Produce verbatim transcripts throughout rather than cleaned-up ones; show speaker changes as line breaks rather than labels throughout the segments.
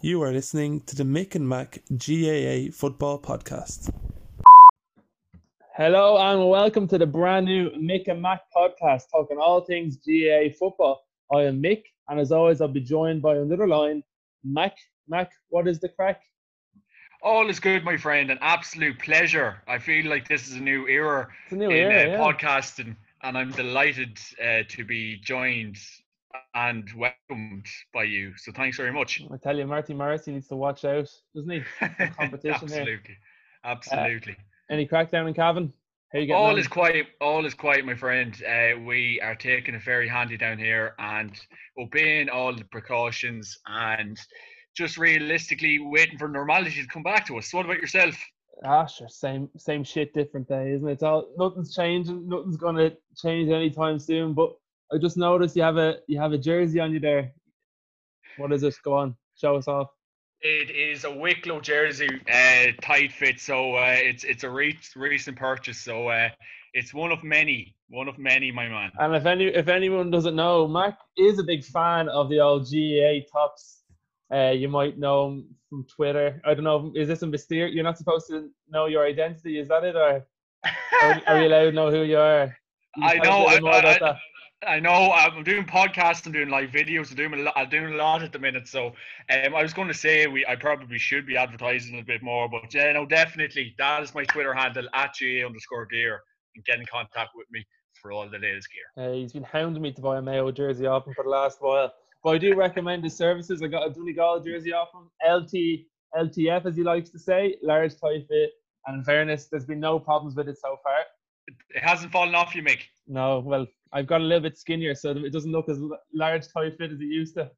You are listening to the Mick and Mac G A A Football Podcast.
Hello and welcome to the brand new Mick and Mac Podcast, talking all things G A A football. I am Mick, and as always, I'll be joined by another line, Mac. Mac, what is the crack?
All is good, my friend. An absolute pleasure. I feel like this is a new era
It's a new
in
era,
uh,
yeah.
podcasting, and I'm delighted uh, to be joined and welcomed by you. So thanks very much.
I tell you, Marty Morrissey needs to watch out, doesn't he? No competition
absolutely,
here.
absolutely.
Uh, any crack down in Cavan? How you getting
all
on?
is quiet. All is quiet, my friend. Uh, we are taking it very handy down here and obeying all the precautions and just realistically waiting for normality to come back to us. So what about yourself?
Ah, sure, same same shit, different day, isn't it? It's all nothing's changing, nothing's gonna change anytime soon. But I just noticed you have a you have a jersey on you there. What is it? Go on, show us off.
It is a Wicklow jersey, uh, tight fit. So uh, it's it's a re- recent purchase. So uh, it's one of many, one of many, my man.
And if any if anyone doesn't know, Mark is a big fan of the old G A A tops. Uh, you might know him from Twitter. I don't know. Is this a mysterious? You're not supposed to know your identity. Is that it, or are, are you allowed to know who you are? You
I know. I, I,
I,
I know. I'm doing podcasts. I'm doing live videos. I'm doing a lot. I'm doing a lot at the minute. So, um, I was going to say we. I probably should be advertising a bit more, but yeah, no, definitely. That is my Twitter handle at G A underscore gear, and get in contact with me for all the latest gear.
Uh, he's been hounding me to buy a Mayo jersey off him for the last while. But I do recommend his services. I got a Donegal jersey off him, L T, L T F as he likes to say, large, tight fit. And in fairness, there's been no problems with it so far.
It hasn't fallen off you, Mick?
No, well, I've got a little bit skinnier, so it doesn't look as large, tight fit as it used to.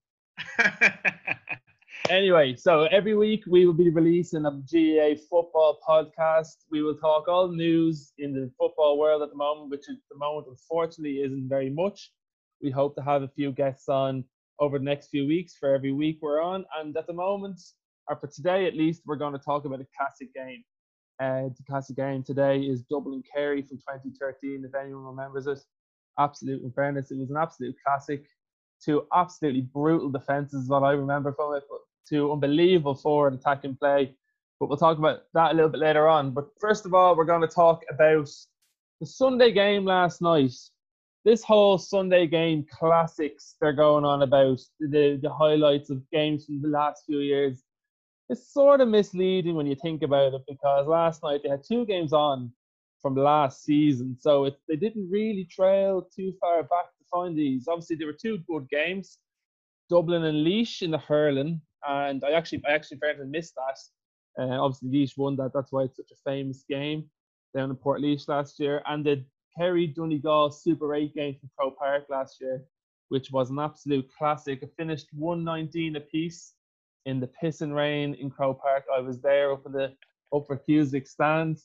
Anyway, so every week we will be releasing a G A A football podcast. We will talk all news in the football world at the moment, which at the moment, unfortunately, isn't very much. We hope to have a few guests on over the next few weeks for every week we're on. And at the moment, or for today at least, we're going to talk about a classic game. Uh, the classic game today is Dublin Kerry from twenty thirteen, if anyone remembers it. Absolute, in fairness, it was an absolute classic. Two absolutely brutal defences is what I remember from it, but two unbelievable forward attacking play. But we'll talk about that a little bit later on. But first of all, we're going to talk about the Sunday game last night. This whole Sunday game classics they're going on about, the, the highlights of games from the last few years. It's sort of misleading when you think about it, because last night they had two games on from last season. So it, they didn't really trail too far back to find these. Obviously, there were two good games, Dublin and Laois in the hurling. And I actually, I actually fairly missed that. Uh, obviously, Laois won that. That's why it's such a famous game down in Port Laois last year. And the Kerry Donegal Super eight game from Crow Park last year, which was an absolute classic. It finished one nineteen apiece in the pissing rain in Crow Park. I was there up in the Upper Cusick stand.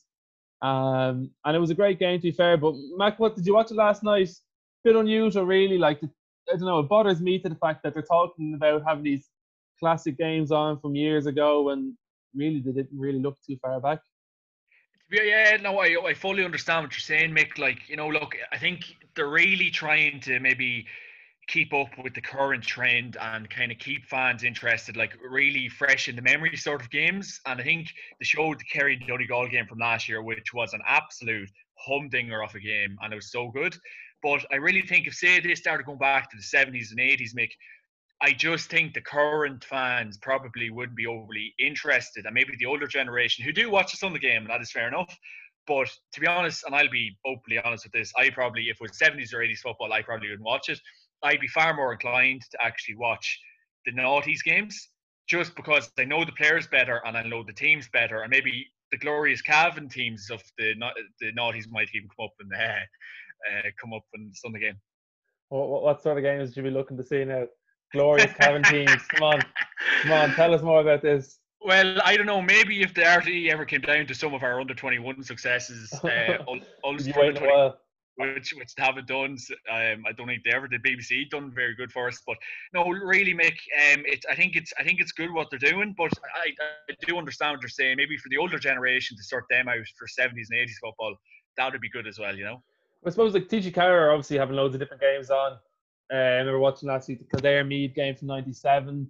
Um, and it was a great game, to be fair. But Mac, what did you watch it last night? Bit unusual, really. Like, I don't know, it bothers me to the fact that they're talking about having these classic games on from years ago when really they didn't really look too far back.
Yeah, no, I, I fully understand what you're saying, Mick. Like, you know, look, I think they're really trying to maybe keep up with the current trend and kind of keep fans interested, like really fresh in the memory sort of games. And I think they showed the Kerry Donegal game from last year, which was an absolute humdinger of a game, and it was so good. But I really think if, say, they started going back to the seventies and eighties, Mick, I just think the current fans probably wouldn't be overly interested, and maybe the older generation who do watch the Sunday game, and that is fair enough. But to be honest, and I'll be openly honest with this, I probably, if it was seventies or eighties football, I probably wouldn't watch it. I'd be far more inclined to actually watch the noughties games, just because I know the players better and I know the teams better, and maybe the glorious Cavan teams of the the noughties might even come up and uh, uh, come up in the Sunday game.
What, what sort of games would you be looking to see now? Glorious Cavan teams. Come on. Come on, tell us more about this.
Well, I don't know. Maybe if the R T E ever came down to some of our under twenty-one successes, uh, Ulster
wait a while.
which which they haven't done. Um, I don't think they ever did. B B C done very good for us, but no, really, Mick. Um, it's I think it's I think it's good what they're doing, but I, I do understand what you're saying. Maybe for the older generation to sort them out for seventies and eighties football, that would be good as well. You know.
I suppose like T G Carr are obviously having loads of different games on. Uh, I remember watching last week the Kildare Meath game from ninety-seven.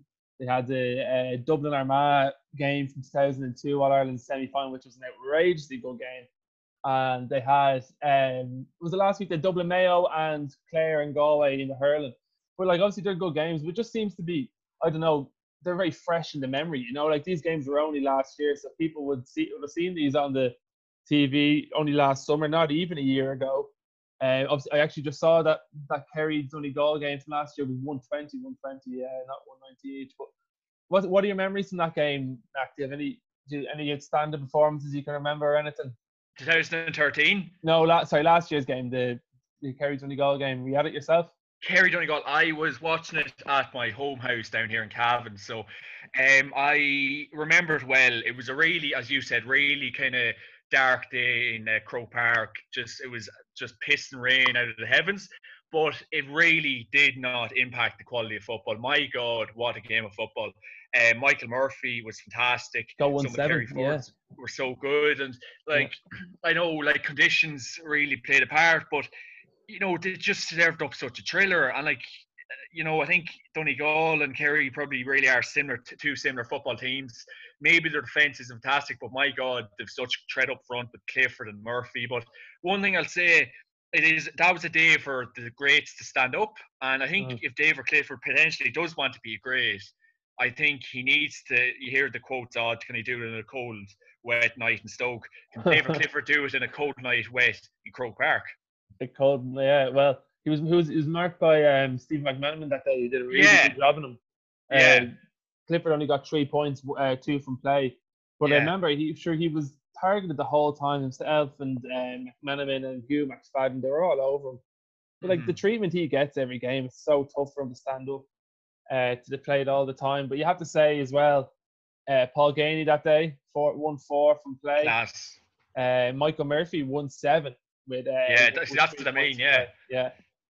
They had the uh, Dublin Armagh game from two thousand two All Ireland semi-final, which was an outrageously good game. And they had um, it was the last week the Dublin Mayo and Clare and Galway in the hurling. But like obviously they're good games, but it just seems to be, I don't know, they're very fresh in the memory. You know, like these games were only last year, so people would see would have seen these on the T V only last summer, not even a year ago. Uh, obviously, I actually just saw that that Kerry Donegal game from last year was one twenty, one twenty, uh, not one ninety each. But what what are your memories from that game, Mac? Do you have any do you, any outstanding performances you can remember or anything?
twenty thirteen?
No, last sorry, last year's game, the the Kerry Donegal game. Were you at it yourself?
Kerry Donegal. I was watching it at my home house down here in Cavan, so um, I remember it well. It was a really, as you said, really kind of dark day in uh, Croke Park. Just it was just pissing rain out of the heavens, but it really did not impact the quality of football. My God, what a game of football! Uh, Michael Murphy was fantastic.
Go one
Some of the Kerry
seven, yeah.
forwards were so good, and like yeah. I know, like conditions really played a part, but you know they just served up such a thriller. And like you know, I think Donegal and Kerry probably really are similar to two similar football teams. Maybe their defence is fantastic, but my God, they've such tread up front with Clifford and Murphy. But one thing I'll say, it is that was a day for the greats to stand up. And I think mm. if David Clifford potentially does want to be a great, I think he needs to, you hear the quotes, oh, can he do it in a cold, wet night in Stoke? Can David Clifford do it in a cold night, wet in Croke Park?
A cold, yeah, well, He was, he was he was marked by um, Steve McManaman that day. He did a really
yeah.
good job on him. Uh,
yeah.
Clifford only got three points, uh, two from play. But
yeah.
I remember he sure he was targeted the whole time himself, and um, McManaman and Hugh McSpadden, they were all over him. But like mm-hmm. the treatment he gets every game, it's so tough for him to stand up uh, to play it all the time. But you have to say as well, uh, Paul Gainey that day, four, won four from play.
Class.
Uh, Michael Murphy won seven with. Uh,
yeah,
with,
that's,
with
that's what I mean. Yeah.
Yeah.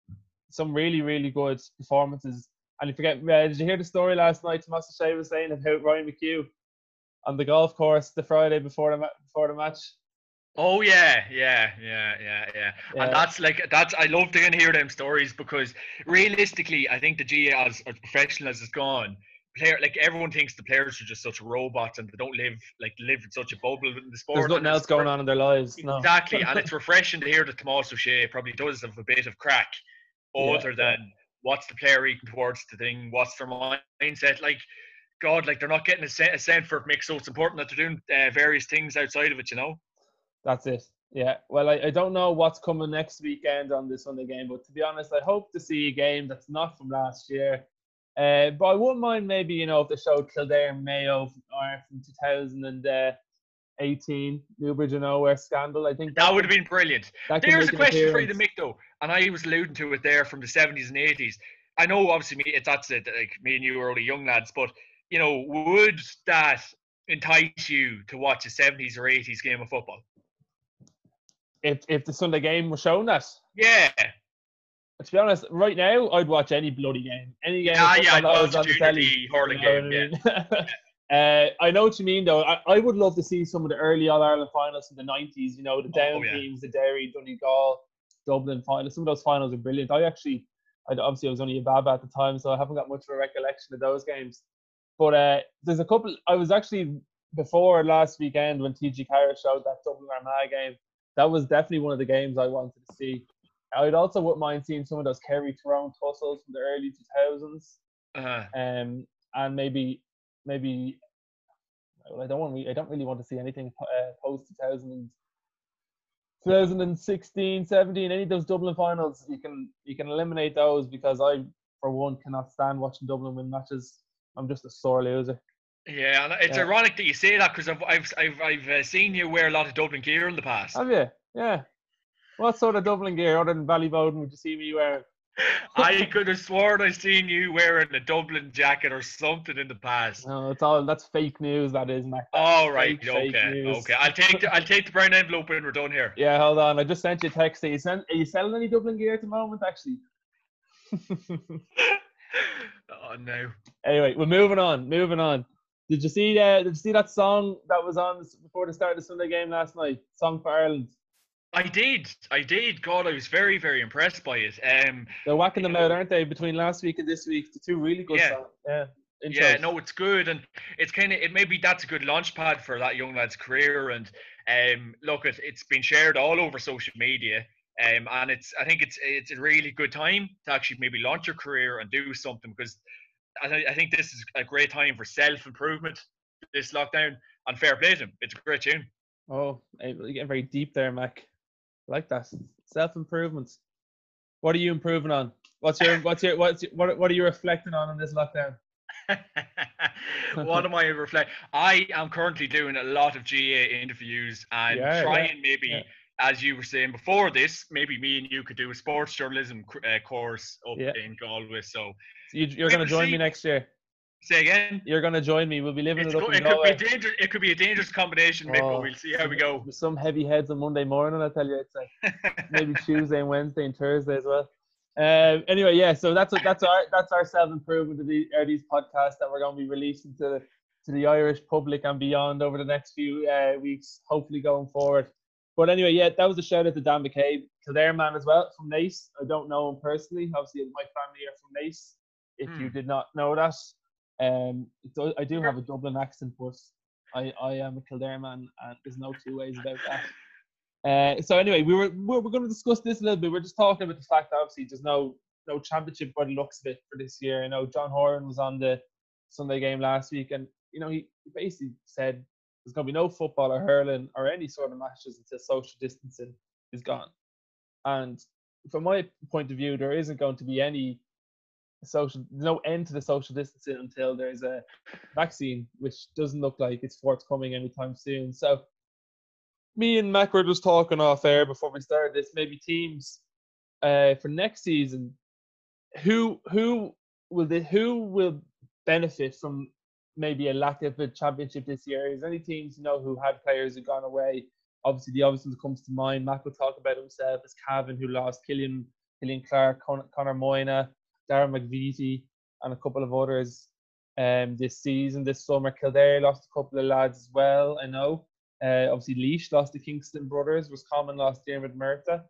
Some really, really good performances. And you forget, uh, did you hear the story last night? Tomas O'Shea was saying about Ryan McHugh on the golf course the Friday before the ma- before the match.
Oh yeah, yeah, yeah, yeah, yeah. yeah. And that's like that's I love to hear them stories because realistically, I think the G A A as, as professional as it's gone, player like everyone thinks the players are just such robots and they don't live like live in such a bubble in the sport.
There's nothing else going on in their lives.
Exactly,
no.
And it's refreshing to hear that Tomas O'Shea probably does have a bit of crack. Other yeah, than yeah. what's the player eating towards the thing, what's their mindset, like God, like they're not getting a cent, a cent for it makes so it's important that they're doing uh, various things outside of it, you know.
That's it. Yeah. Well, I, I don't know what's coming next weekend on this Sunday game, but to be honest, I hope to see a game that's not from last year. Uh, but I wouldn't mind maybe you know if they showed Kildare and Mayo from, or from two thousand eighteen Newbridge and Nowhere scandal. I think
that, that would have been brilliant. There's a question for you, Mick, though, and I was alluding to it there from the seventies and eighties. I know, obviously, me, it's that's it. Like me and you were only young lads, but you know, would that entice you to watch a seventies or eighties game of football?
If if the Sunday game was shown that,
yeah.
To be honest, right now I'd watch any bloody game, any game.
Ah, yeah, I'd watch
on the telly,
hurling game. Yeah.
Uh, I know what you mean, though. I, I would love to see some of the early All-Ireland finals from the nineties, you know, the Down
oh, yeah.
teams, the Derry, Donegal, Dublin finals. Some of those finals are brilliant. I actually, I, obviously I was only a baba at the time, so I haven't got much of a recollection of those games. But uh, there's a couple, I was actually, before last weekend when T G Carr showed that Dublin Armagh game, that was definitely one of the games I wanted to see. I'd also wouldn't mind seeing some of those Kerry Tyrone tussles from the early two thousands.
Uh-huh.
Um, and maybe... Maybe well, I don't want. I don't really want to see anything uh, post two thousand, twenty sixteen, seventeen. Any of those Dublin finals, you can you can eliminate those because I, for one, cannot stand watching Dublin win matches. I'm just a sore loser.
Yeah, and it's yeah. ironic that you say that because I've I've I've, I've uh, seen you wear a lot of Dublin gear in the past.
Have you? Yeah. What sort of Dublin gear other than Ballyboden would you see me wearing?
I could have sworn I seen you wearing a Dublin jacket or something in the past.
No, it's all that's fake news. That is, Mac.
All oh, right, fake, okay, fake okay. I'll take the I'll take the brown envelope when we're done here.
Yeah, hold on. I just sent you a text. Are you, send, are you selling any Dublin gear at the moment? Actually.
Oh no.
Anyway, we're moving on. Moving on. Did you see uh, Did you see that song that was on before the start of the Sunday game last night? Song for Ireland.
I did, I did. God, I was very, very impressed by it. Um,
They're whacking them out, aren't they? Between last week and this week, the two really good
yeah.
songs. Yeah,
Yeah, no, it's good, and it's kind of it. Maybe that's a good launch pad for that young lad's career. And um, look, it, it's been shared all over social media, um, and it's I think it's it's a really good time to actually maybe launch your career and do something, because I, th- I think this is a great time for self improvement. This lockdown, and fair play to him. It's a great tune.
Oh, you're getting very deep there, Mac. I like that self improvement. What are you improving on? What's your what's your what's your, what what are you reflecting on in this lockdown?
What am I reflecting? I am currently doing a lot of G A A interviews and
yeah,
trying
yeah,
maybe,
yeah.
as you were saying before this, maybe me and you could do a sports journalism uh, course up
yeah.
in Galway. So,
so you, you're going to join
see.
me next year.
Say again.
You're going to join me. We'll be living
it's
it up
go,
in
it
Galway.
Could be dangerous, it could be a dangerous combination, Mick,
oh,
but we'll see how
some,
we go.
Some heavy heads on Monday morning, I tell you. It's like maybe Tuesday and Wednesday and Thursday as well. Um, anyway, yeah. So that's that's our that's our self improvement of the are these podcasts that we're going to be releasing to the to the Irish public and beyond over the next few uh, weeks, hopefully going forward. But anyway, yeah, that was a shout out to Dan McCabe, Kildare man as well from Naas. I don't know him personally. Obviously, my family are from Naas. If hmm. you did not know that, um, I do have a Dublin accent, but I I am a Kildare man, and there's no two ways about that. Uh, so anyway, we were we're, we're going to discuss this a little bit. We're just talking about the fact that obviously there's no no championship by the looks of it for this year. I know John Horan was on the Sunday game last week, and you know he basically said there's going to be no football or hurling or any sort of matches until social distancing is gone. And from my point of view, there isn't going to be any social no end to the social distancing until there's a vaccine, which doesn't look like it's forthcoming anytime soon. So. Me and Mac were just talking off air before we started this. Maybe teams uh, for next season. Who who will they, who will benefit from maybe a lack of a championship this year? Is there any teams you know who had players who gone away? Obviously, the obvious one that comes to mind. Mac will talk about himself is Cavan, who lost Killian Killian Clark, Con- Conor Moyna, Darren McVitie, and a couple of others um, this season. This summer, Kildare lost a couple of lads as well. I know. Uh, obviously, Laois lost the Kingston brothers. Roscommon lost Dermot Murtagh.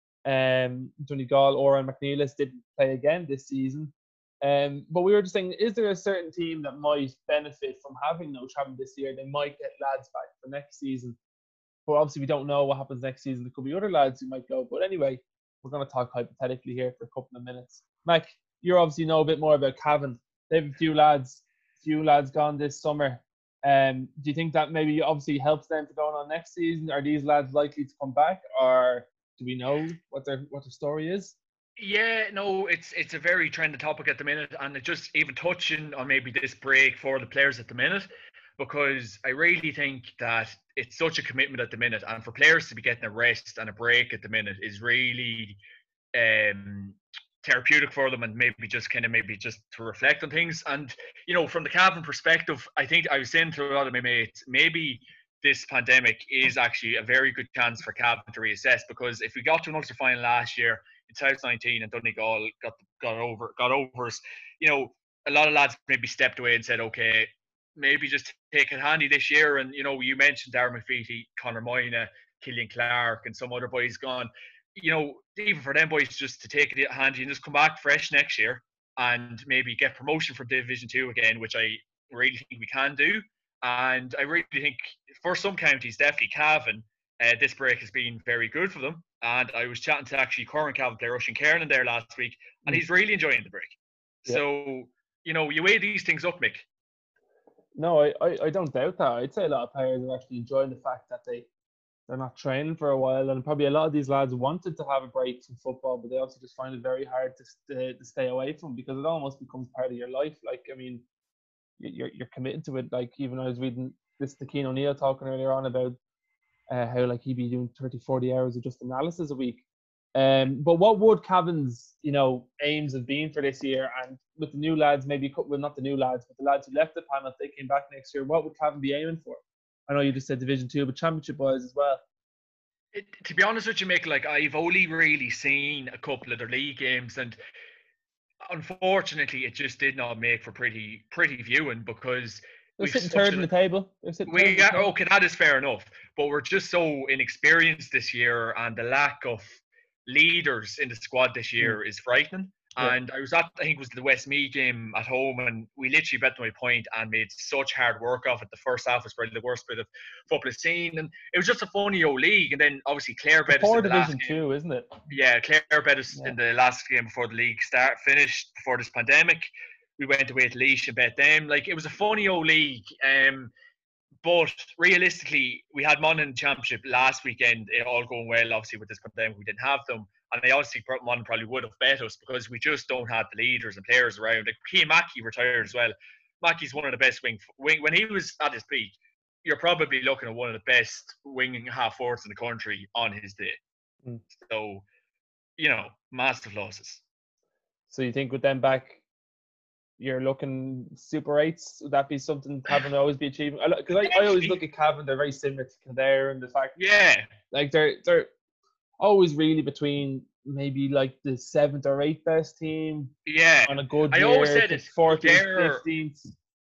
Um, Donegal, Oran McNeilis didn't play again this season. Um, but we were just saying, is there a certain team that might benefit from having no champion this year? They might get lads back for next season. But obviously, we don't know what happens next season. There could be other lads who might go. But anyway, we're going to talk hypothetically here for a couple of minutes. Mike, you obviously know a bit more about Cavan. They have a few lads, few lads gone this summer. Um, do you think that maybe obviously helps them for going on next season? Are these lads likely to come back, or do we know what their what their story is?
Yeah, no, it's it's a very trending topic at the minute, and it just even touching on maybe this break for the players at the minute, because I really think that it's such a commitment at the minute, and for players to be getting a rest and a break at the minute is really um therapeutic for them, and maybe just kind of maybe just to reflect on things. And you know, from the Cavan perspective, I think I was saying to a lot of my mates, maybe this pandemic is actually a very good chance for Cavan to reassess, because if we got to an Ulster final last year in twenty nineteen and Donegal got got over got over us, you know, a lot of lads maybe stepped away and said, okay, maybe just take it handy this year. And you know, you mentioned Darren McVitie, Conor Moyna, Killian Clark, and some other boys gone. You know, even for them boys just to take it handy and just come back fresh next year and maybe get promotion from Division Two again, which I really think we can do. And I really think for some counties, definitely Cavan, uh, this break has been very good for them. And I was chatting to actually current Cavan player Oisin Kernan there last week, and he's really enjoying the break. Yeah. So, you know, you weigh these things up, Mick.
No, I, I, I don't doubt that. I'd say a lot of players are actually enjoying the fact that they they're not training for a while, and probably a lot of these lads wanted to have a break from football, but they also just find it very hard to st- to stay away from, because it almost becomes part of your life. Like, I mean, you're you're committed to it. Like, even I was reading this to Cian O'Neill talking earlier on about uh, how like he'd be doing thirty, forty hours of just analysis a week. Um, but what would Cavan's, you know, aims have been for this year? And with the new lads, maybe well, not the new lads, but the lads who left the panel, if they came back next year, what would Cavan be aiming for? I know you just said Division Two, but Championship wise as well.
It, to be honest with you, Mick, like I've only really seen a couple of their league games, and unfortunately, it just did not make for pretty pretty viewing, because
they're sitting third in the table.
We are, okay, that is fair enough, but we're just so inexperienced this year, and the lack of leaders in the squad this year mm. is frightening.
Yeah.
And I was at, I think it was the Westmeath game at home, and we literally bet to my point and made such hard work of it. The first half was probably the worst bit of football I've seen, and it was just a funny old league. And then obviously Clare bet us
Four
in the last
Division
game.
Two, isn't it?
Yeah, Clare bet us
Yeah.
in the last game before the league start finished before this pandemic. We went away to Laois and bet them. Like, it was a funny old league. Um, but realistically, we had Monaghan Championship last weekend, it all going well. Obviously, with this pandemic, we didn't have them. And I obviously, Monaghan probably would have bet us because we just don't have the leaders and players around. Like, Keane Mackey retired as well. Mackey's one of the best wing, wing. When he was at his peak, you're probably looking at one of the best wing half forwards in the country on his day.
Mm.
So, you know, massive losses.
So you think with them back, you're looking Super eights? Would that be something Cavan will always be achieving? Because I, I, I always look at Cavan, they're very similar to Kildare, and the fact,
yeah,
like they're they're always really between maybe like the seventh or eighth best team.
Yeah,
on a good
I
year,
always said it.
fourteenth,
Kildare,
fifteenth.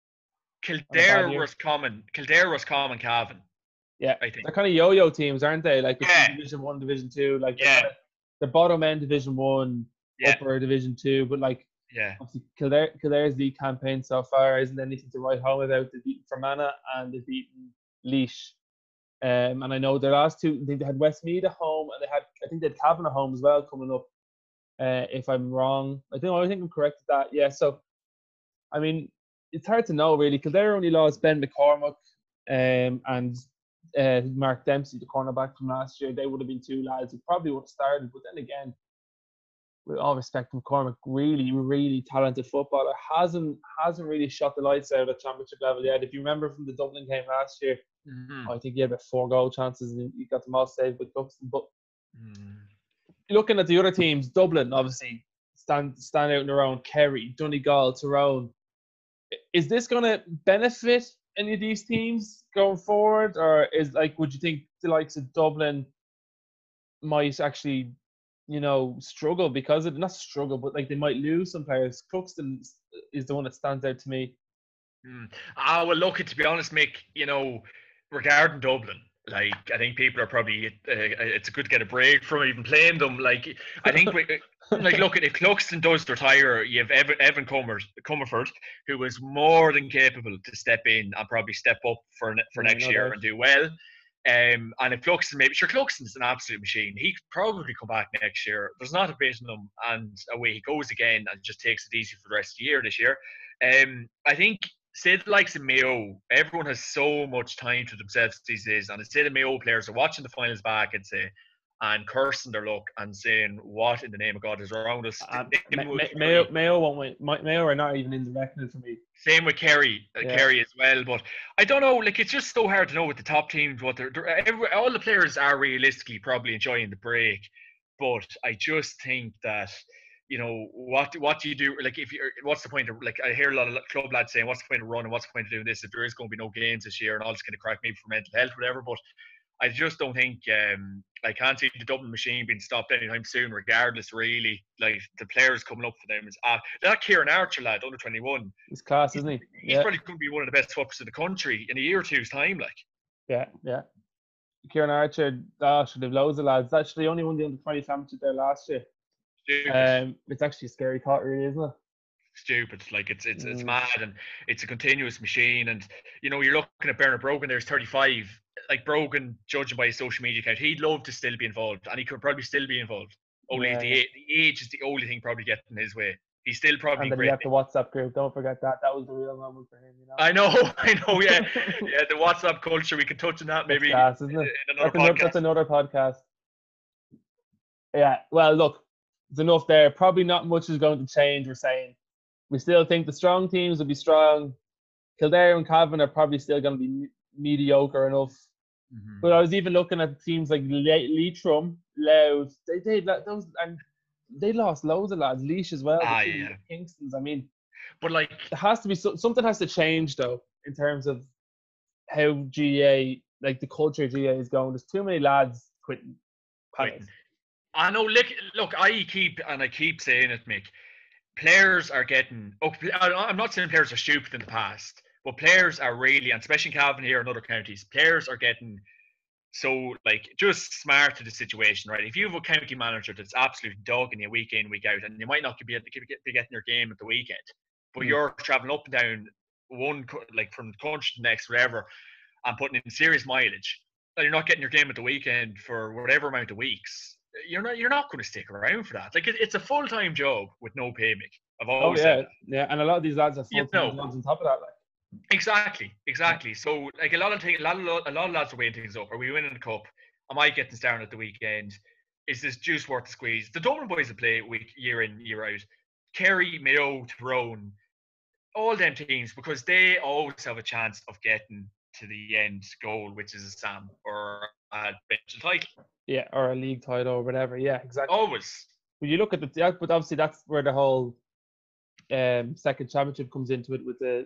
Kildare was common. Kildare was common Cavan.
Yeah,
I think
they're kind of yo-yo teams, aren't they? Like
yeah.
Division One, Division Two. Like
yeah,
the bottom end Division One,
yeah.
upper Division Two, but like.
Yeah.
Obviously, Kildare, Kildare's league campaign so far isn't anything to write home about. They've beaten Fermanagh and they've beaten Laois. Um, and I know their last two, they had Westmeath at home and they had, I think they had Cavan at home as well coming up. Uh, if I'm wrong, I think I think I'm correct with that. Yeah. So, I mean, it's hard to know really. Kildare only lost Ben McCormack um, and uh, Mark Dempsey, the cornerback from last year. They would have been two lads who probably would have started, but then again, with all respect to McCormack, really, really talented footballer, hasn't hasn't really shot the lights out at championship level yet. If you remember from the Dublin game last year,
mm-hmm.
I think he had about four goal chances and he got them all saved with Buxton. But
mm.
looking at the other teams, Dublin obviously stand stand out in their own. Kerry, Donegal, Tyrone. Is this going to benefit any of these teams going forward, or is like, would you think the likes of Dublin might actually, you know, struggle because of, not struggle, but like they might lose some players? Cluxton is the one that stands out to me.
Mm. Ah, well, look, to be honest, Mick, you know, regarding Dublin, like, I think people are probably, uh, it's good to get a break from even playing them. Like, I think, we, like, look, if Cluxton does retire, you have Evan, Evan Comer, Comerford, who is more than capable to step in and probably step up for for
Yeah,
next
no
year
doubt.
and do well. Um, and if Cluxton, maybe, sure, Cluxton's an absolute machine. He could probably come back next year. There's not a bit in him, and away he goes again and just takes it easy for the rest of the year this year. Um, I think, say the likes of Mayo, everyone has so much time to themselves these days, and say the Mayo players are watching the finals back and say, and cursing their luck and saying, "What in the name of God is around us?"
Um,
Same
Ma-
with
Ma- Mayo, Mayo won't win. Ma- Mayo are not even in the reckoning for me.
Same with Kerry, uh,
Yeah.
Kerry as well. But I don't know. Like, it's just so hard to know with the top teams what they're. they're every, all the players are realistically probably enjoying the break, but I just think that, you know, what what do you do? Like, if you're, what's the point of, like, I hear a lot of club lads saying, "What's the point of running? What's the point of doing this if there is going to be no games this year and all this kind of crack, maybe for mental health, whatever." But I just don't think, um, I can't see the Dublin machine being stopped anytime soon, regardless, really. Like, the players coming up for them is, uh, that Kieran Archer lad, under twenty-one.
He's class,
He's,
isn't he?
he's
Yeah,
probably going to be one of the best footballers in the country in a year or two's time, like.
yeah, yeah. Kieran Archer, gosh, they've loads of lads. Actually, only won the under twenty championship there last year.
Stupid.
Um, it's actually a scary thought, really, isn't it?
Stupid. Like, it's it's it's
Mm.
mad, and it's a continuous machine. And, you know, you're looking at Bernard Brogan, there's thirty-five. Like, Brogan, judging by his social media account, he'd love to still be involved, and he could probably still be involved. Only
Yeah,
the,
yeah.
the age is the only thing probably getting his way. He's still probably
And then he
great.
left the WhatsApp group. Don't forget that. That was the real moment for him, you know.
I know, I know, yeah. Yeah, the WhatsApp culture, we can touch on that maybe
That's class, isn't it?
in another
That's another,
podcast.
that's another podcast. Yeah, well, look, it's enough there. Probably not much is going to change, we're saying. We still think the strong teams will be strong. Kildare and Cavan are probably still going to be me- mediocre enough.
Mhm.
But I was even looking at teams like Le- Leitrim, Louth. They they those and they lost loads of lads. Laois as well. the
Ah,
two
yeah.
Kingstons. I mean,
But, like,
there has to be so, something has to change though in terms of how G A, like the culture of G A is going. There's too many lads quitting.
quitting. I know, look, look, I keep, and I keep saying it, Mick, players are getting, oh, I- I'm not saying players are stupid in the past, but players are really, and especially in Cavan here and other counties, players are getting So, like, just smart to the situation, right? If you have a county manager that's absolutely dogging you week in, week out, and you might not be able to be getting your game at the weekend, but mm. you're traveling up and down one, like from the country to the next, whatever, and putting in serious mileage, and you're not getting your game at the weekend for whatever amount of weeks, you're not you're not going to stick around for that. Like, it, it's a full time job with no pay, Mick. I've always
oh yeah,
said that.
yeah, and a lot of these lads are full time you know, jobs on top of that, like.
Exactly, exactly. So, like, a lot of things, a lot of a lot of lads are weighing things up. Are we winning the cup? Am I getting down at the weekend? Is this juice worth the squeeze? The Dublin boys will play week year in, year out. Kerry, Mayo, Tyrone, all them teams, because they always have a chance of getting to the end goal, which is a Sam or a bench title.
Yeah, or a league title or whatever. Yeah, exactly.
Always.
When you look at the, but obviously that's where the whole um, second championship comes into it with the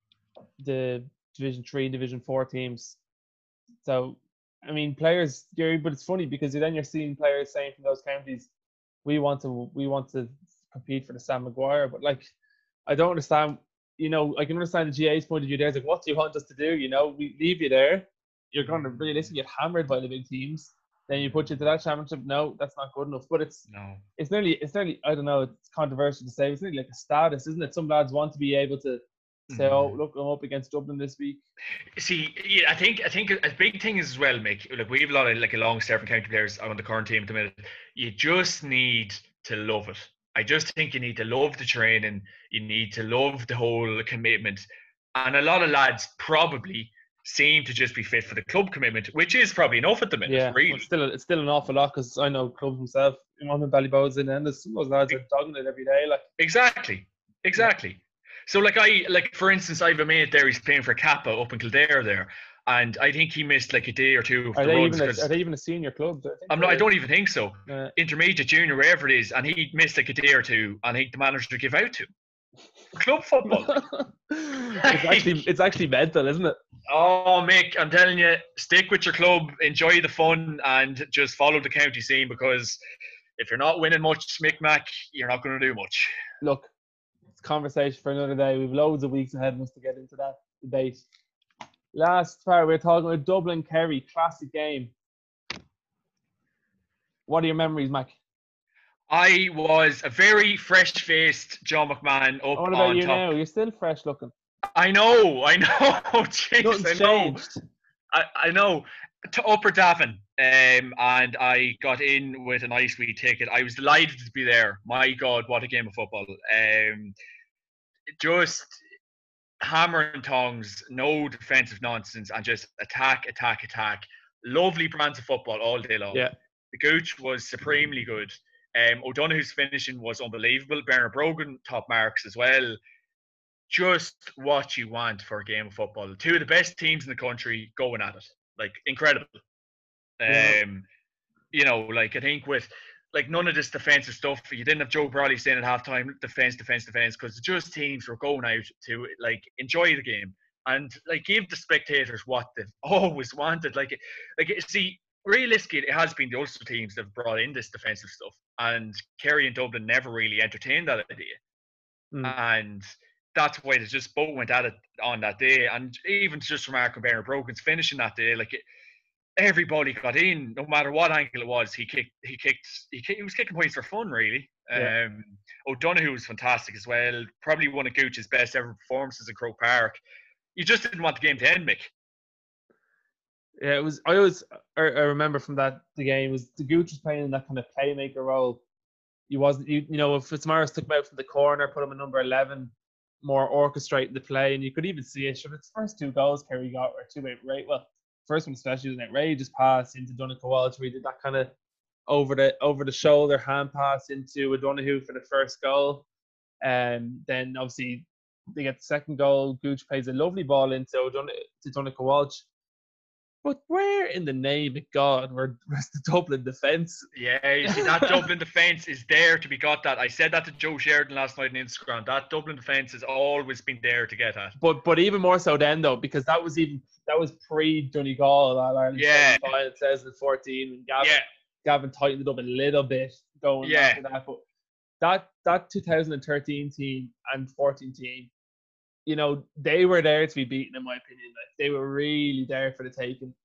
the Division Three, Division Four teams. So, I mean, players, Gary, but it's funny because then you're seeing players saying from those counties, we want to, we want to compete for the Sam Maguire. But like, I don't understand. You know, I can understand the G A's point of view. There, it's like, what do you want us to do? You know, we leave you there. You're going to realistically get hammered by the big teams. Then you put you to that championship. No, that's not good enough. But it's
no,
it's nearly, it's nearly. I don't know. It's controversial to say. It's nearly like a status, isn't it? Some lads want to be able to say, "Oh, look, I'm up against Dublin this week."
See, yeah, I think I think a big thing is as well, Mick. Like, we have a lot of like a long serving county players on the current team at the minute. You just need to love it. I just think you need to love the training. You need to love the whole commitment, and a lot of lads probably seem to just be fit for the club commitment, which is probably enough at the minute.
Yeah,
really.
It's still it's still an awful lot because I know clubs themselves. You know, in Ballybones and there's some of those lads are dogging it every day. Like
exactly, exactly. Yeah. So, like, I like for instance, I have a mate there. He's playing for Kappa up in Kildare there, and I think he missed like a day or two of
are
the
they
runs.
Even a, are they even a senior club? I
I'm not. I don't even think so.
Uh,
Intermediate, junior, wherever it is, and he missed like a day or two, and I think the manager to give out to club football.
it's actually it's actually mental, isn't it?
Oh, Mick, I'm telling you, stick with your club, enjoy the fun, and just follow the county scene, because if you're not winning much, Mick Mac, you're not going to do much.
Look, it's a conversation for another day. We've loads of weeks ahead of us to get into that debate. Last part, we we're talking about Dublin Kerry, classic game. What are your memories, Mac?
I was a very fresh-faced John McMahon up
what about
on
you
top.
now? You're still fresh looking.
I know, I know. Jeez,
Nothing's
I know.
changed.
I, I know. To Upper Davin, um, and I got in with a nice wee ticket. I was delighted to be there. My God, what a game of football. Um, just hammer and tongs, no defensive nonsense, and just attack, attack, attack. Lovely brands of football all day long.
Yeah.
The Gooch was supremely good. Um, O'Donoghue's finishing was unbelievable. Bernard Brogan, top marks as well. Just what you want for a game of football. Two of the best teams in the country going at it. Like, incredible.
Yeah.
Um, you know, like, I think with, like, none of this defensive stuff, you didn't have Joe Brawley saying at halftime, defense, defense, defense, because just teams were going out to, like, enjoy the game and, like, give the spectators what they've always wanted. Like, like see, realistically, it has been the Ulster teams that have brought in this defensive stuff, and Kerry and Dublin never really entertained that idea.
Mm.
And that's why they just both went at it on that day. And even just from Mark and Bernard Brogan's finishing that day, like, it, everybody got in, no matter what angle it was. He kicked, he kicked, he, kicked, he was kicking points for fun, really.
Yeah.
Um, O'Donoghue was fantastic as well. Probably one of Gooch's best ever performances in Croke Park. You just didn't want the game to end, Mick.
Yeah, it was. I always, I, I remember from that the game was the Gooch was playing in that kind of playmaker role. He wasn't, you, you know, if Fitzmaurice took him out from the corner, put him at number eleven, more orchestrating the play, and you could even see it. Sure, its first two goals Kerry got were two outrageous. Well, first one especially was an outrageous pass into Donegal Walsh, where he did that kind of over the over the shoulder hand pass into O'Donoghue for the first goal. And then obviously they get the second goal. Gooch plays a lovely ball into O'Donoghue, to Donegal Walsh. But where in the name of God were, was the Dublin defence?
Yeah, you see, that Dublin defence is there to be got at. I said that to Joe Sheridan last night on Instagram. That Dublin defence has always been there to get at.
But but even more so then, though, because that was even that was pre-Donegal, that Ireland
yeah.
final in twenty fourteen. When Gavin,
yeah.
Gavin tightened it up a little bit going
yeah.
after that. But that, that two thousand thirteen team and fourteen team, you know, they were there to be beaten, in my opinion. Like, they were really there for the taking.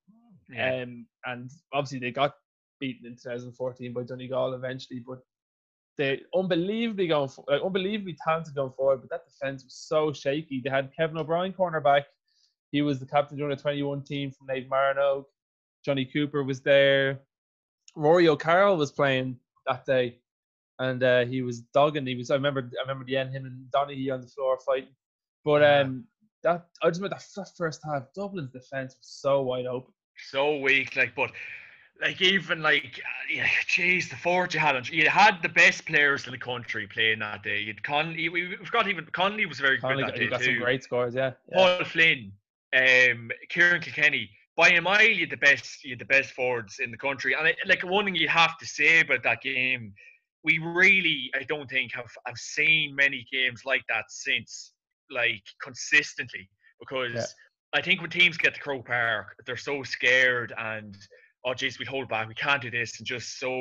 Yeah.
Um, and obviously they got beaten in twenty fourteen by Donegal eventually, but they unbelievably going for, like unbelievably talented going forward. But that defense was so shaky. They had Kevin O'Brien cornerback. He was the captain during the twenty-one team from Nave Maranogue. Johnny Cooper was there. Rory O'Carroll was playing that day, and uh, he was dogging. He was. I remember. I remember the end. Him and Donaghy on the floor fighting. But
Yeah.
um, that I just remember that, that first half. Dublin's defense was so wide open.
So weak, like, but like even like, uh, yeah, jeez, the forward you had, on, you had the best players in the country playing that day. You'd Conley, we we forgot even Conley was very
Conley
good that
got,
day
he got
too.
some great scores. Yeah. yeah.
Paul Flynn, um, Kieran Kilkenny. By a mile, you had the best, you had the best forwards in the country. And it, like one thing you have to say about that game, we really, I don't think have have seen many games like that since, like consistently. Because
Yeah.
I think when teams get to Croke Park, they're so scared and oh geez, we hold back, we can't do this, and just so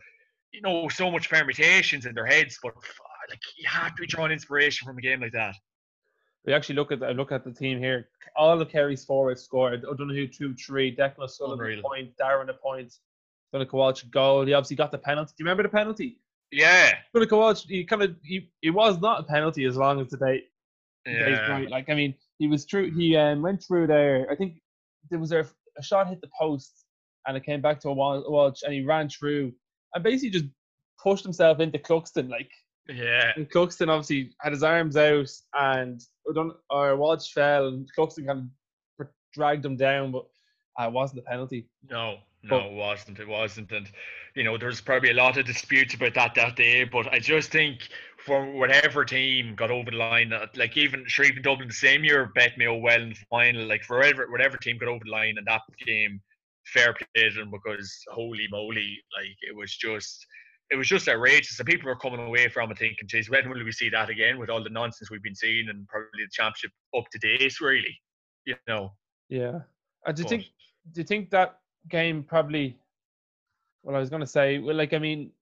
you know, so much permutations in their heads. But like you have to be drawing inspiration from a game like that.
We actually look at I look at the team here. All of Kerry's forwards scored. O'Donoghue two, three. Declan Sullivan a point. Darren a point. Gonna Kowalczyk goal. He obviously got the penalty. Do you remember the penalty?
Yeah.
Gonna Kowalczyk. He kind of he, he was not a penalty as long as the day.
Yeah.
Days bright. Like I mean, he was through. He um, went through there. I think there was there a shot hit the post and it came back to a Walsh and he ran through and basically just pushed himself into Cluxton like.
Yeah.
And Cluxton obviously had his arms out and or Walsh fell and Cluxton kind of dragged him down, but uh, it wasn't a penalty.
No, no, but, it wasn't. It wasn't. And, you know, there's probably a lot of disputes about that that day, but I just think for whatever team got over the line, like even Shreve and Dublin the same year bet Mayo well in the final, like forever, whatever team got over the line in that game, fair play to them because holy moly, like it was just... It was just outrageous. So people were coming away from it thinking, geez, when will we see that again with all the nonsense we've been seeing and probably the championship up to date, really? You know?
Yeah. Uh, do you but, think do you think that game probably well I was gonna say, well like I mean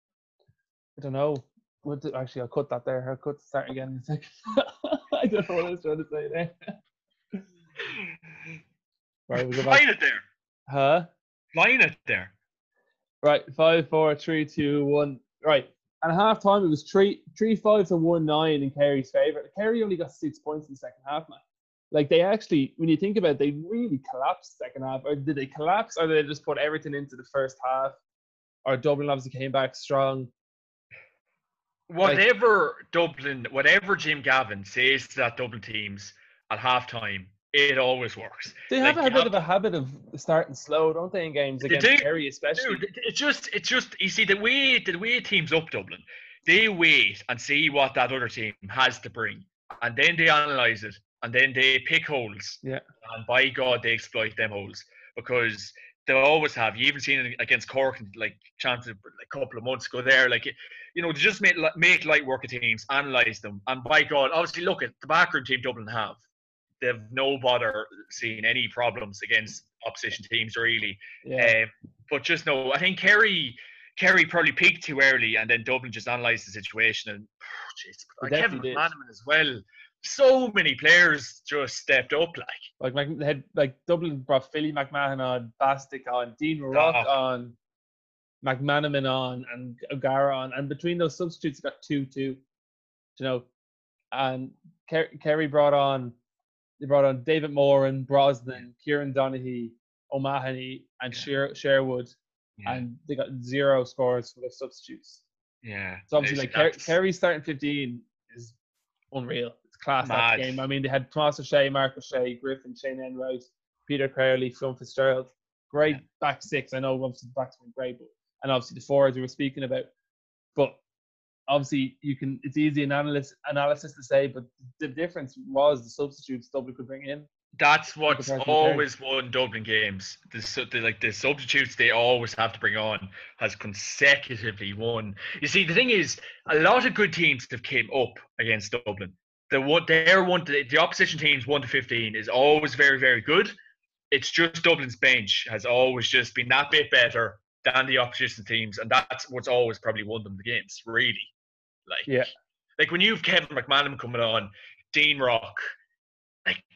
I don't know. What did, actually I'll cut that there. I'll cut start again in a second. I don't know what I was trying to say there. Right, we'll go back.
Line it there.
Huh?
Line it there.
Right, five, four, three, two, one. Right, and at half time it was three, three, five to one nine in Kerry's favour. Kerry only got six points in the second half, man. Like they actually, when you think about it, they really collapsed the second half. Or did they collapse, or did they just put everything into the first half? Or Dublin obviously came back strong.
Whatever like, Dublin, whatever Jim Gavin says to that Dublin teams at half time, it always works.
They have like, a bit have, of a habit of starting slow, don't they, in games against
do,
Kerry, especially.
Dude, it's just, it's just, you see, the way the way teams up Dublin, they wait and see what that other team has to bring, and then they analyse it, and then they pick holes.
Yeah.
And by God, they exploit them holes because they always have. You even seen it against Cork, like chances a couple of months ago. There, like you know, they just make make light work of teams, analyse them, and by God, obviously, look at the backroom team Dublin have. They have no bother seeing any problems against opposition teams, really.
Yeah.
Um, but just no, I think Kerry, Kerry probably peaked too early, and then Dublin just analysed the situation. And oh, geez, Kevin McManaman as well. So many players just stepped up, like
like they had like Dublin brought Philly McMahon on, Bastick on, Dean Rock oh. on, McManaman on, and O'Gara on, and between those substitutes, got two two. You know, and Ker- Kerry brought on. They brought on David Moran, Brosnan, Kieran Donaghy, O'Mahony, and yeah. Sher- Sherwood, yeah. and they got zero scores for their substitutes.
Yeah.
So obviously, like Ker- Kerry's starting fifteen is unreal. It's class that game. I mean, they had Thomas O'Shea, Mark O'Shea, Griffin, Shane Enright, Peter Crowley, Fionn Fitzgerald. Great yeah. back six. I know obviously the backs were great, but and obviously the forwards we were speaking about, but. Obviously, you can. It's easy an analysis analysis to say, but the difference was the substitutes Dublin could bring in.
That's what's always won Dublin games. The, the like the substitutes they always have to bring on has consecutively won. You see, the thing is, a lot of good teams have came up against Dublin. The one, their one, the opposition teams one to fifteen is always very, very good. It's just Dublin's bench has always just been that bit better than the opposition teams, and that's what's always probably won them the games. Really. Like,
yeah.
like when you've Kevin McManaman coming on, Dean Rock, like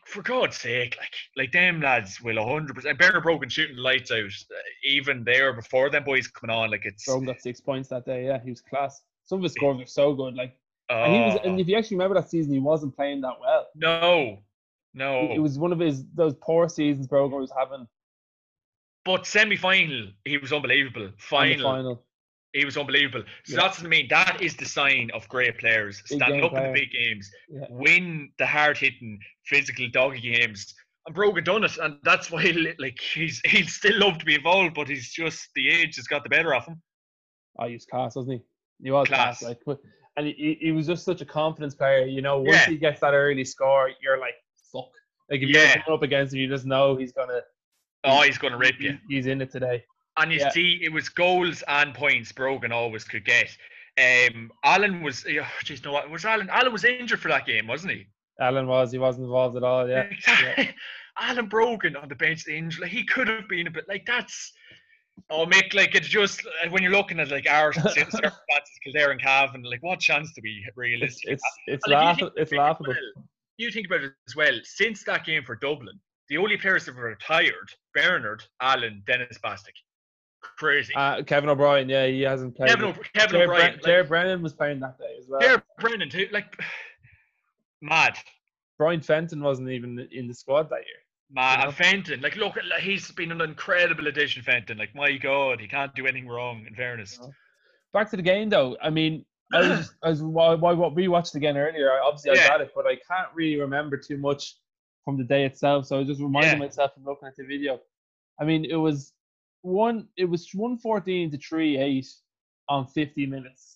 for God's sake, like like them lads will one hundred percent. Bernard Brogan shooting the lights out, uh, even there before them boys coming on. Like it's.
Brogan got six points that day. Yeah, he was class. Some of his scores were so good. Like, and he was. And
Oh
if you actually remember that season, he wasn't playing that well.
no, no.
It was one of his those poor seasons Brogan was having.
But semi-final, he was unbelievable. Final,
final.
he was unbelievable. So
Yeah.
that's what I mean. That is the sign of great players.
Big
Standing
game
up
player.
in the big games,
Yeah.
win the hard-hitting, physical, doggy games. And Brogan done it, and that's why, like, he's he'd still love to be involved, but he's just the age has got the better of him.
Oh, he was class, wasn't he? He was class.
Class.
Like, but- and he, he was just such a confidence player. You know, once
Yeah.
he gets that early score, you're like, fuck. Like, if
Yeah.
you're coming up against him, you just know he's gonna.
Oh, he's going to rip you.
he- He's in it today.
And you
Yeah.
see, it was goals and points Brogan always could get. Um, Alan was, oh, geez, no, what was Alan? Alan was injured for that game, wasn't he?
Alan was. He wasn't involved at all. Yeah. yeah.
Alan Brogan on the bench, injured. Like, he could have been a bit like that's. Oh, Mick, like it's just when you're looking at like our circumstances, Kildare and Cavan, like what chance do we
It's
realistically?
it's it's,
And if you
laugh-
think
it's
about it as
laughable.
well, you think about it as well. Since that game for Dublin, the only players that were retired: Bernard, Alan, Dennis Bastick. Crazy.
Uh, Kevin O'Brien, yeah, he hasn't played.
Kevin, O- Kevin
Jared,
O'Brien,
Bre- Jared Brennan was playing that day as well.
like, Jared Brennan too. Like mad,
Brian Fenton wasn't even in the squad that year.
mad.
You know?
And Fenton, like look, like, he's been an incredible addition. Fenton, like my God, he can't do anything wrong. In fairness,
No. Back to the game though. I mean, I was just, I was why why what we watched again earlier. I- Obviously, I
Yeah.
got it, but I can't really remember too much from the day itself. So I was just reminding
Yeah.
myself from looking at the video. I mean, it was one. It was one fourteen to three eight on fifty minutes.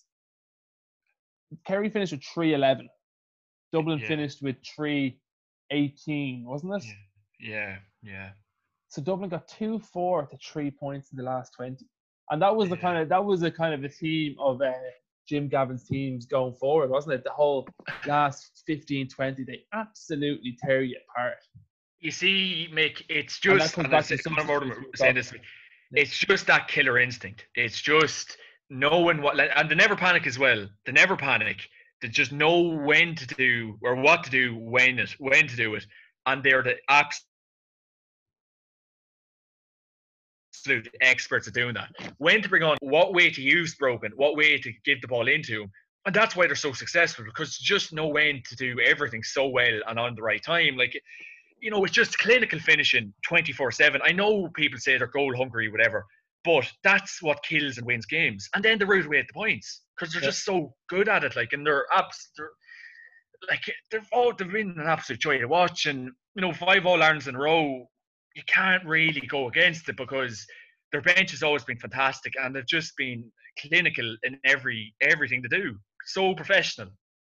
Kerry finished with three eleven. Dublin
Yeah.
finished with three eighteen, wasn't it?
yeah, yeah.
So Dublin got two four to three points in the last twenty, and that was the
Yeah.
kind of that was a kind of a theme of uh, Jim Gavin's teams going forward, wasn't it? The whole last fifteen, twenty, they absolutely tear you apart.
You see, Mick, it's
And that
just
comes
and
back
it's,
to
it's
some
Conor Mortimer
substitutes
saying
we
this.
talked
It's just that killer instinct. It's just knowing what, and they never panic as well. They never panic. They just know when to do or what to do when it when to do it, and they're the absolute experts at doing that. When to bring on, what way to use Brogan, what way to give the ball into him, and that's why they're so successful because they just know when to do everything so well and on the right time. Like, you know, it's just clinical finishing twenty-four seven. I know people say they're goal hungry, whatever, but that's what kills and wins games. And then they root away at the points because they're
Yeah.
just so good at it. Like, and they're abs, they're like they've all they've been an absolute joy to watch. And you know, five All Irelands in a row, you can't really go against it because their bench has always been fantastic and they've just been clinical in every everything they do. So professional.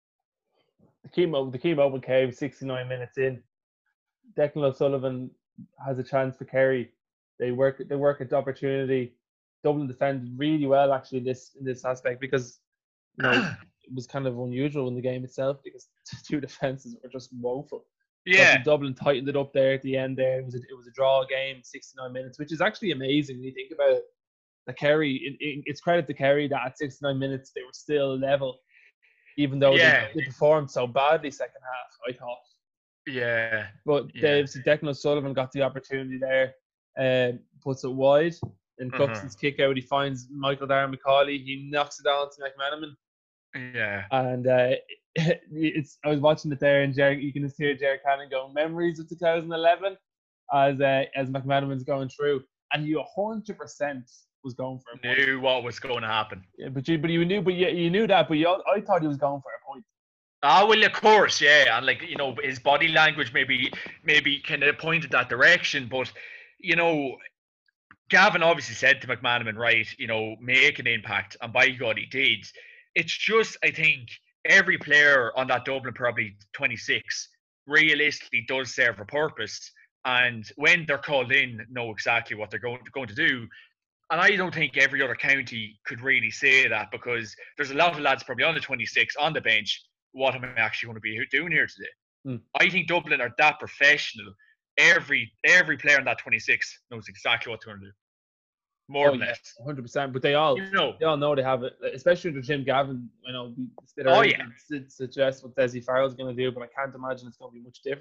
The key moment, the key moment came sixty-nine minutes in. Declan O'Sullivan has a chance for Kerry. They work they work at the opportunity. Dublin defended really well actually this in this aspect because you know it was kind of unusual in the game itself because the two defenses were just woeful.
Yeah.
Obviously Dublin tightened it up there at the end there. It was a, it was a draw game, sixty-nine minutes, which is actually amazing when you think about it. The Kerry, it, it, it's credit to Kerry that at sixty-nine minutes they were still level, even though
Yeah.
they, they performed so badly second half, I thought.
Yeah.
But
Yeah.
Dave, so Declan O'Sullivan got the opportunity there, um, puts it wide, and
Mhm.
Cluxton's kick out. He finds Michael Darren McCauley. He knocks it down to McManaman.
Yeah.
And uh, it's I was watching it there, and Jer- you can just hear Jerry Cannon going, "Memories of two thousand eleven," as uh, as McManaman's going through, and he one hundred percent was going for a point.
Knew what was going to happen.
Yeah, but you, but you knew, but you, you knew that, but you, I thought he was going for a point.
Ah, well, of course, yeah, and like you know, his body language maybe maybe kind of pointed that direction, but you know, Gavin obviously said to McManaman, right, you know, make an impact, and by God, he did. It's just, I think, every player on that Dublin probably twenty-six realistically does serve a purpose, and when they're called in, know exactly what they're going going to do. And I don't think every other county could really say that because there's a lot of lads probably on the twenty-six on the bench. What am I actually going to be doing here today?
Hmm.
I think Dublin are that professional. Every every player on that twenty-six knows exactly what they're going to do. More
Oh,
or
yeah,
less.
one hundred percent. But they all,
You know.
they all know they have it, especially with Jim Gavin. You know, it's a bit
Oh,
early
yeah.
to suggest what Desi Farrell's going to do, but I can't imagine it's going to be much different.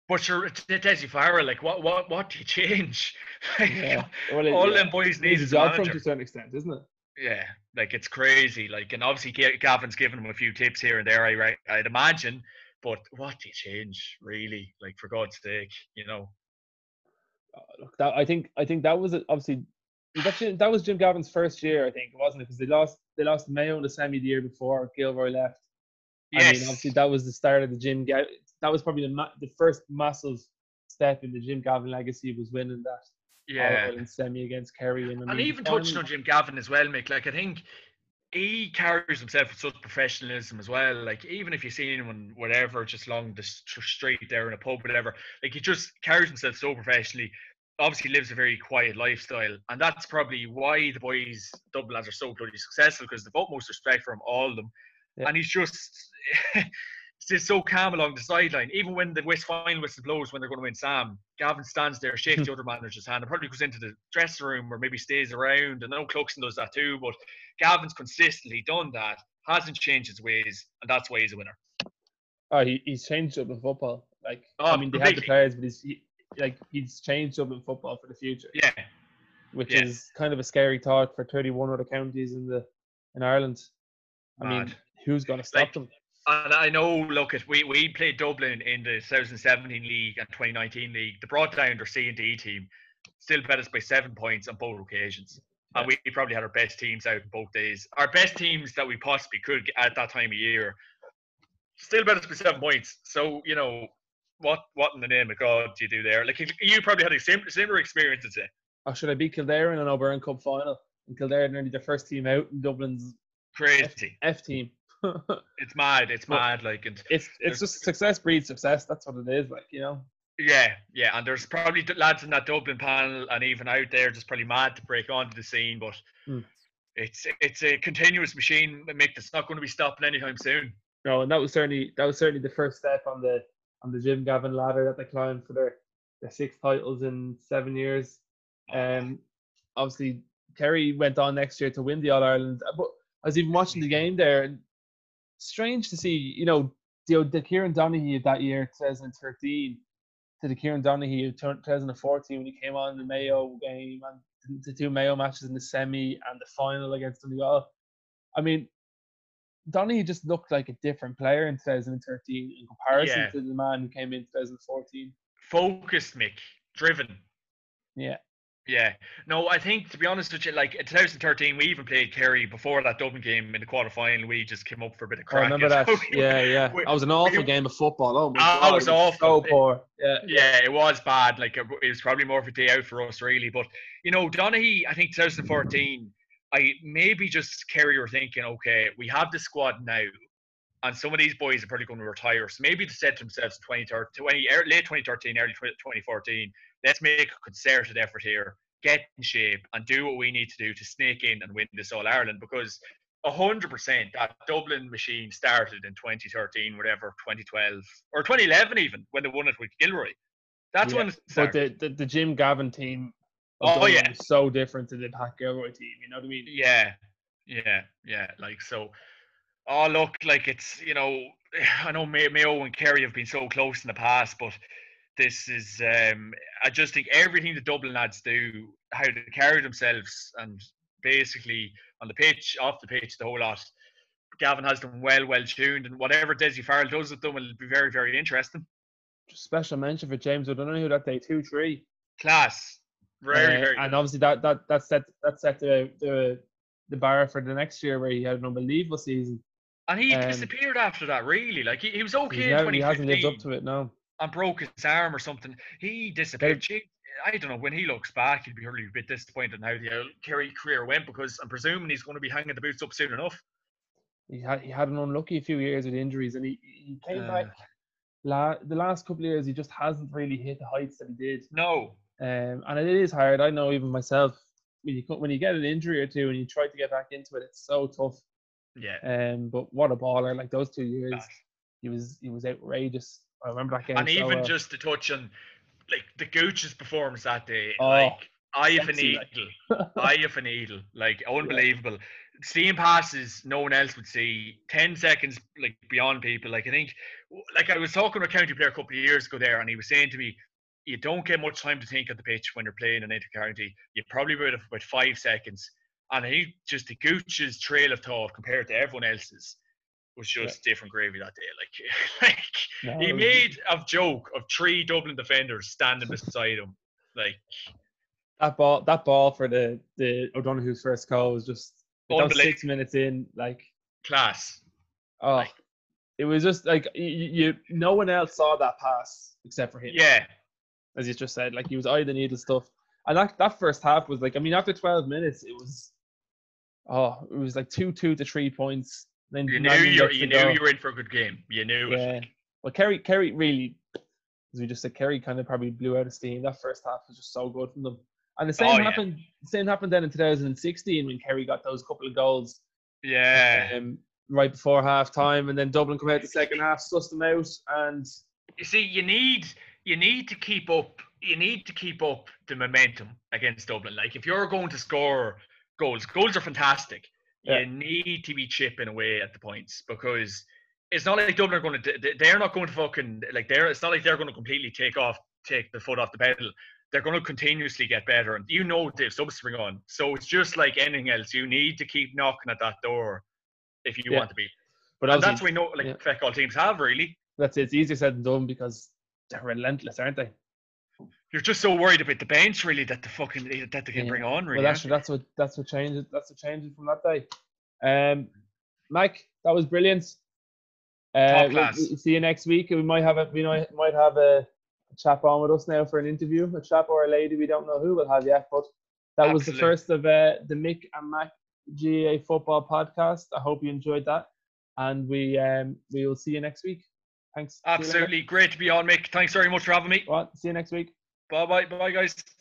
But sure, Desi Farrell, like, what, what, what do you change? Like,
Yeah. Well, it,
all
yeah.
them boys
It
need
needs a
is a
job from him
manager.
to a certain extent, isn't it?
Yeah, like it's crazy. Like, and obviously Ga- Gavin's given him a few tips here and there. I right, I'd imagine. But what do you change, really? Like, for God's sake, you know?
Uh, look, that I think I think that was it, obviously that Jim, that was Jim Gavin's first year, I think, wasn't it? Because they lost they lost to Mayo in the semi the year before Gilroy left. I mean,
Yes.
obviously that was the start of the Jim Gavin. That was probably the ma- the first massive step in the Jim Gavin legacy, was winning that All
Yeah.
Ireland semi against Kerry. And I mean,
And
the
even
final,
touching on Jim Gavin as well, Mick. Like, I think he carries himself with such professionalism as well. Like, even if you see him on whatever, just along the st- street there in a pub, whatever, like, he just carries himself so professionally. Obviously, lives a very quiet lifestyle, and that's probably why the boys, Dublin lads, are so bloody successful, because they've utmost respect for him, all of them.
Yeah.
And he's just just so calm along the sideline. Even when the West final whistle blows when they're going to win Sam, Gavin stands there, shakes the other manager's hand, and probably goes into the dressing room or maybe stays around. And I know Cluxton does that too, but Gavin's consistently done that, hasn't changed his ways, and that's why he's a winner.
oh, he, he's changed up in football. Like,
Oh,
I mean, they had the
completely.
players, but he's he, like he's changed up in football for the future.
Yeah,
which
yeah.
is kind of a scary thought for thirty-one other counties in the in Ireland. I
Mad.
mean, who's going to stop
Like,
them?
And I know, look, at we, we played Dublin in the twenty seventeen league and twenty nineteen league. They brought down their C and D team, still beat us by seven points on both occasions. And we probably had our best teams out in both days. Our best teams that we possibly could get at that time of year still beat us by seven points. So, you know, what what in the name of God do you do there? Like, you probably had a sim- similar experience, I'd say.
Or should I beat Kildare in an O'Byrne Cup final? And Kildare are nearly the first team out in Dublin's
Crazy.
F, F team.
It's mad. It's
But
mad. Like, and
it's it's just success breeds success. That's what it is. Like, you know.
yeah, yeah, and there's probably lads in that Dublin panel and even out there just probably mad to break onto the scene, but
Hmm.
it's it's a continuous machine, Mick, that's not going to be stopping anytime soon.
No, and that was certainly that was certainly the first step on the on the Jim Gavin ladder that they climbed for their, their six titles in seven years. Um, obviously Kerry went on next year to win the All Ireland. But I was even watching the game there, and strange to see, you know, the, the Kieran Donaghy that year, twenty thirteen, to the Kieran Donaghy of twenty fourteen when he came on in the Mayo game and the two Mayo matches in the semi and the final against Donegal. I mean, Donaghy just looked like a different player in twenty thirteen in comparison
Yeah.
to the man who came in twenty fourteen.
Focused, Mick, driven.
Yeah.
Yeah. No, I think, to be honest with you, like in twenty thirteen, we even played Kerry before that Dublin game in the quarter final. We just came up for a bit of
I
crack.
remember that.
We-
Yeah, yeah.
we-
That was an awful
we-
game of football. Oh my
Ah,
god,
it was
it was
awful.
so poor. Yeah,
Yeah, it was bad. Like, it it was probably more of a day out for us, really. But, you know, Donaghy, I think twenty fourteen, I maybe just Kerry were thinking, okay, we have the squad now, and some of these boys are probably going to retire. So maybe they said to themselves, twenty, twenty, late twenty thirteen, early twenty fourteen, let's make a concerted effort here, get in shape, and do what we need to do to sneak in and win this All Ireland. Because one hundred percent that Dublin machine started in twenty thirteen, whatever, twenty twelve, or twenty eleven even, when they won it with Gilroy. That's
yeah.
when it
But
started.
the, the, the Jim Gavin team of
Oh,
Dublin
yeah.
was so different to the Pat Gilroy team. You know what I mean?
Yeah, yeah, yeah. Like, so, oh, look, like it's, you know, I know May- Mayo and Kerry have been so close in the past, but this is, um, I just think everything the Dublin lads do, how they carry themselves, and basically on the pitch, off the pitch, the whole lot, Gavin has them well, well tuned, and whatever Desi Farrell does with them will be very, very interesting.
Just special mention for James O'Donoghue that day, two three.
Class. Very,
Uh,
very
and
good.
obviously that that that set that set the the the bar for the next year, where he had an unbelievable season.
And he
um,
disappeared after that, really. Like, he, he was
He's
okay in
never,
twenty
he hasn't lived up
fifteen.
to it now.
And broke his arm or something. He disappeared. Gee, I don't know. When he looks back, he'll be really a bit disappointed in how the Kerry career went, because I'm presuming he's going to be hanging the boots up soon enough.
He had he had an unlucky few years with injuries, and he he came
Uh,
back. La, the last couple of years, he just hasn't really hit the heights that he did.
No.
Um, and it is hard. I know even myself, when you when you get an injury or two and you try to get back into it, it's so tough.
Yeah.
Um, but what a baller! Like those two years,
That.
he was he was outrageous. I remember that game.
And
so
even
well.
just to touch on, like, the Gooch's performance that day,
Oh,
like, eye of a
sexy, like.
needle, eye of a needle, like, unbelievable. seeing passes no one else would see, ten seconds like beyond people. Like I think, like I was talking to a county player a couple of years ago there, and he was saying to me, you don't get much time to think at the pitch when you're playing an inter-county. You probably would have about five seconds. And he just, the Gooch's trail of thought compared to everyone else's was just yeah. different gravy that day. Like, like no, he made a joke of three Dublin defenders standing beside him. Like
that ball, that ball for the the O'Donoghue's first goal was just like, that was six minutes in, like
class.
Oh, like, it was just like you, you. No one else saw that pass except for him.
Yeah,
as you just said, like he was eye the needle stuff. And that that first half was like, I mean, after twelve minutes, it was, oh, it was like two two to three points. Then
you knew you you knew you were in for a good game. You knew
yeah. it. Well, Kerry Kerry really, as we just said, Kerry kind of probably blew out of steam. That first half was just so good from them. And the same oh, happened. Yeah. The same happened then in two thousand sixteen when Kerry got those couple of goals.
Yeah.
Um, right before half time, and then Dublin come out the second half, sussed them out, and
you see, you need you need to keep up. You need to keep up the momentum against Dublin. Like if you're going to score goals, goals are fantastic. Yeah. You need to be chipping away at the points because it's not like Dublin are going to. They're not going to fucking like they're. It's not like they're going to completely take off, take the foot off the pedal. They're going to continuously get better, and you know they've subspring on. So it's just like anything else. You need to keep knocking at that door if you yeah. want to be. But and that's what we know. Like yeah. feck all teams have really.
That's it. It's easier said than done because they're relentless, aren't they?
You're just so worried about the bench, really, that the fucking that they can yeah. bring on, really.
Well, that's, that's what that's what changes. That's what changes from that day. Um, Mike, that was brilliant. Uh,
Top class.
We'll, we'll see you next week. We might have a we might might have a, a chap on with us now for an interview. A chap or a lady, we don't know who we'll have yet. But that Absolutely. was the first of uh, the Mick and Mac G A A Football Podcast. I hope you enjoyed that, and we um we will see you next week. Thanks.
Absolutely great to be on, Mick. Thanks very much for having me.
Well, see you next week.
Bye bye, bye guys.